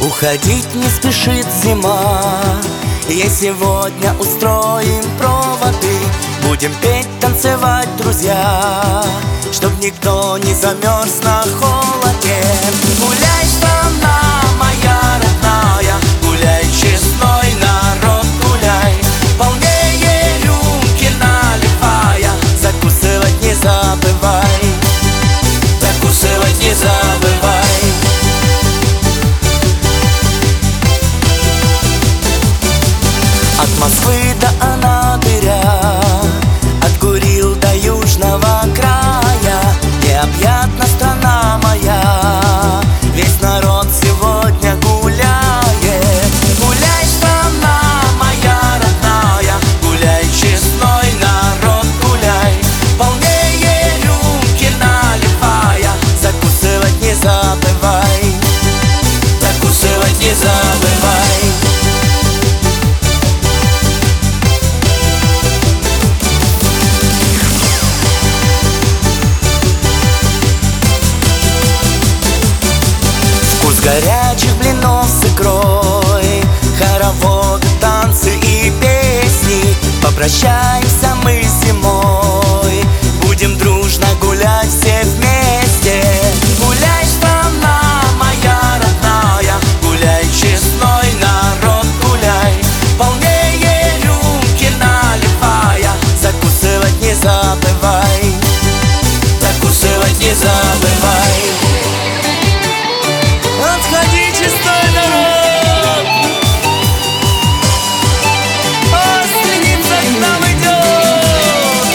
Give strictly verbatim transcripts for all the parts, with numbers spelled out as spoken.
Уходить не спешит зима, и сегодня устроим проводы. Будем петь, танцевать, друзья, чтоб никто не замерз на холоде. Гуляй, страна моя родная, гуляй, честной народ, гуляй. Полнее рюмки наливая, закусывать не забывай, закусывать не забывай. От Москвы до Анадыря, от Курил до Южного края, необъятна страна моя, весь народ сегодня гуляет. Гуляй, страна моя родная, гуляй, честной народ, гуляй. Полнее рюмки наливая, закусывать не забывай, закусывать не забывай. Горячих блинов с икрой, хороводы, танцы и песни. Попрощаемся мы с зимой, будем дружно гулять все вместе. Гуляй, страна моя родная, гуляй, честной народ, гуляй. Полнее рюмки наливая, закусывать не забывай, закусывать не забывай. Отходи, честной народ, Масленица к нам идет.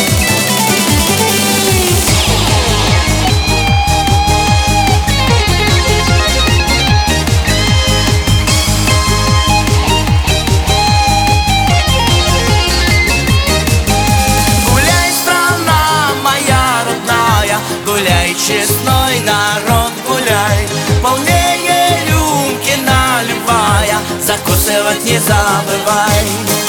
Гуляй, страна моя родная, гуляй, честной народ, гуляй. Полнее рюмки наливая, закусывать не забывай.